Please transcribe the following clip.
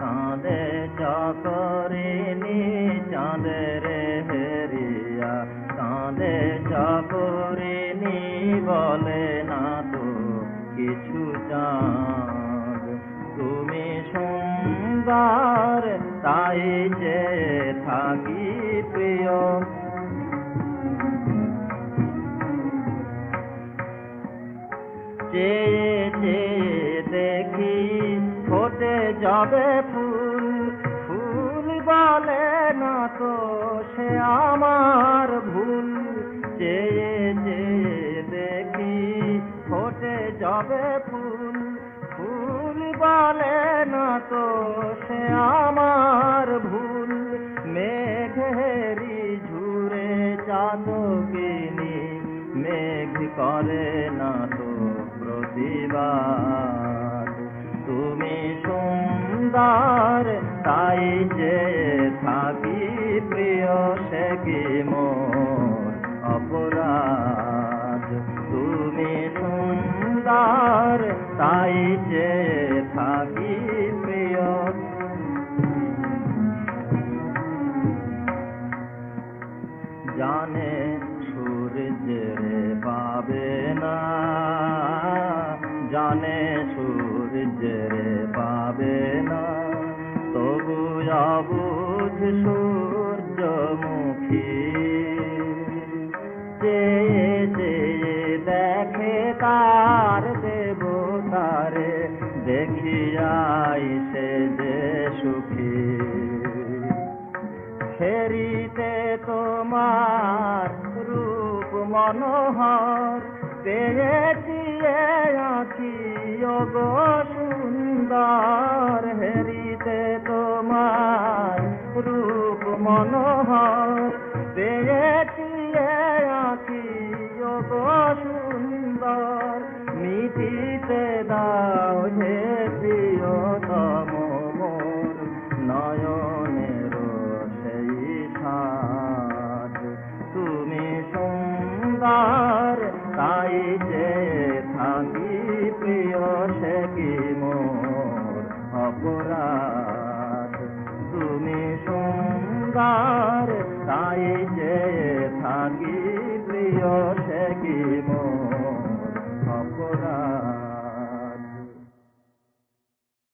কাঁদে চাকরিনী চাঁদের হেরিয়া, কাঁদে চাকরিনী বলে না তো কিছু চাঁদ। তুমি সুন্দর তাই যে থাকি প্রিয়, চেয়ে চেয়ে দেখি ফোটে যাবে ফুল, ফুল বলে না তো সে আমার ভুল। চেয়ে চেয়ে দেখি ফোটে যাবে ফুল, ফুল বলে না তো সে আমার ভুল। মেঘেরি ঝুরে চাতকিনী, মেঘ করে না তো প্রতিবাদ। তুমি সুন্দর তাই যে থাকি প্রিয়, সে কি মোর অপরাধ। তুমি সুন্দর তাই যে থাকি প্রিয়। জানে সূর্যের পাবে না, জানে সূর্যের পাবে না, তবু অবুঝ সূর্যমুখী। চেয়ে চেয়ে দেখে তার দেবতারে, দেখিয়াই সে যে সুখী। হেরিতে তোমার রূপ মনোহর, পেয়েছি আঁখি গো সুন্দর। হেরিতে তোমার রূপ মনোহর, পেয়েছি আঁখি গো সুন্দর। মিটিতে দাও হে প্রিয়তম মোর, নয়নের সেই সাথ। তুমি সুন্দর তাই যে থাকি প্রিয়, সে কি মোর অপরাধ। তুমি সুন্দর তাই যে থাকি প্রিয়, সে কি মোর